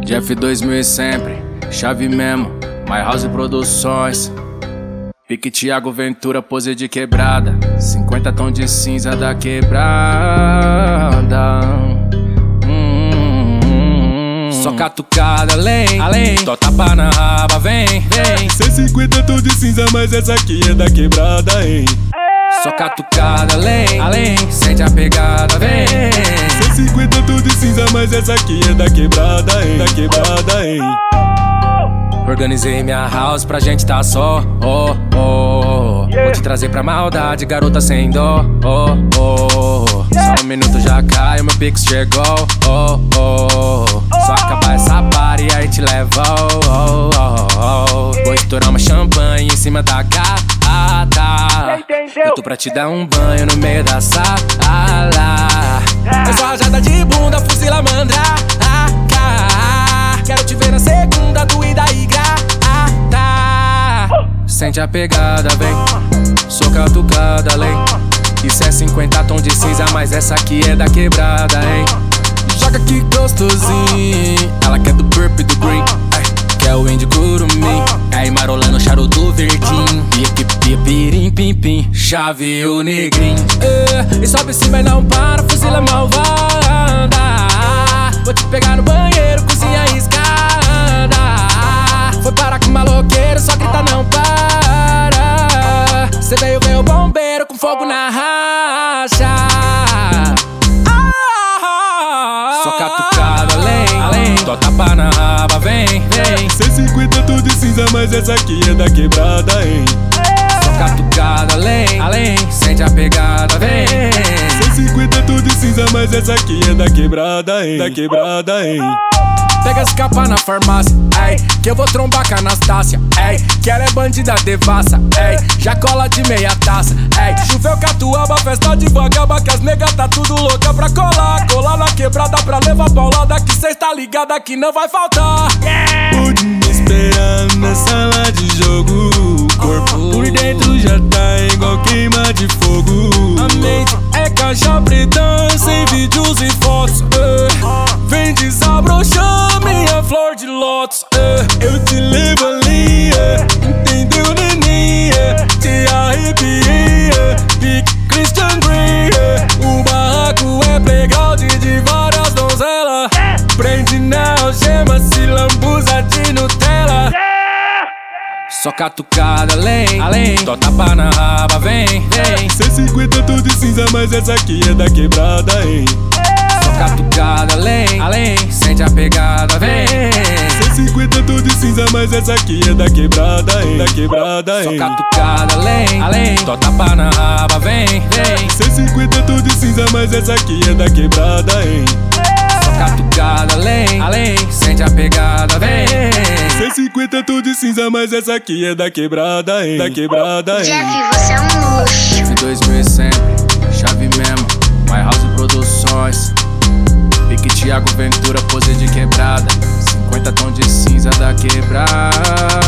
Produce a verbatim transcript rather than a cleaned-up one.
Jeff dois mil e sempre, chave mesmo, My House Produções. Pique Thiago Ventura, pose de quebrada, cinquenta tons de cinza da quebrada. hum, Só catucada além, além, tô tapa na raba, vem, vem. cento e cinquenta tons de cinza, mas essa aqui é da quebrada, hein. Só catucada além, além, sente a pegada, vem. cento e cinquenta tons de cinza, mas essa aqui é da quebrada, hein. Da quebrada, hein. Organizei minha house pra gente tá só, oh, oh. Vou te trazer pra maldade, garota sem dó, oh, oh. Só um minuto já cai, o meu pix chegou, oh, oh. Só acabar essa party e aí te levo, oh, oh, oh. Vou estourar uma champanhe em cima da gata. Eu tô pra te dar um banho no meio da sala. É só rajada de bunda, fuzila mandraca. Quero te ver na segunda, doída e grata. Sente a pegada, vem. Sou catucada, além. Isso é cinquenta tons de cinza, mas essa aqui é da quebrada, hein. Joga que gostosinho. Ela quer do purple e do green, ay. Quer o indie curumim. Aí marolando charuto verdinho. Pia, pia, pia, pirim, pim, pim. Chave o negrinho, é. E sobe sim, mas não para, fuzila malvada. Vou te pegar no banheiro, cozinha e escada. Foi parar com maloqueiro, só grita não para. Cê veio ver o bombeiro com fogo na racha. Só catucada além, além, tô tapa na raba, vem, vem. cento e cinquenta tons de cinza, mas essa aqui é da quebrada, hein. Só catucada além, além, sente a pegada, vem. cento e cinquenta tons de cinza, mas essa aqui é da quebrada, hein. Da quebrada, hein. Pega as capas na farmácia, ei, que eu vou trombar com a Anastácia, ei, que ela é bandida devassa, ei, já cola de meia taça, ei. Choveu catuaba, festa de vagaba, que as negas tá tudo louca pra colar. Colar na quebrada pra levar paulada, que cês tá ligada que não vai faltar. Pude me esperar na sala de jogo. O corpo por dentro já tá igual queima de fogo. A mente é caixa preta, sem vídeos e fotos, eh. Vem desabrochar minha flor de lótus, eh. Eu te levo ali, eh. Entendeu, neném, eh. Te arrepiei, eh. Pique Christian Grey, eh. O barraco é playground de várias donzelas. Prende na algema, se lambuza de Nutella. Só catucada além, além, tô tapa na raba, vem, vem. cento e cinquenta tons de cinza, mas essa aqui é da quebrada, hein. Só catucada além, além, sente a pegada, vem. cento e cinquenta tons de cinza, mas essa aqui é da quebrada, hein. Da quebrada, Só hein. catucada além, além, tô tapa na raba, vem, vem. cento e cinquenta tons de cinza, mas essa aqui é da quebrada, hein. Só catucada além, além, sente a pegada, vem. cento e cinquenta tons de cinza, mas essa aqui é da quebrada, hein. Da quebrada, hein. Jeff, você é um luxo. Jeff dois mil e sempre, chave mesmo, My House Produções. Pique Thiago Ventura, pose de quebrada, cinquenta tons de cinza da quebrada.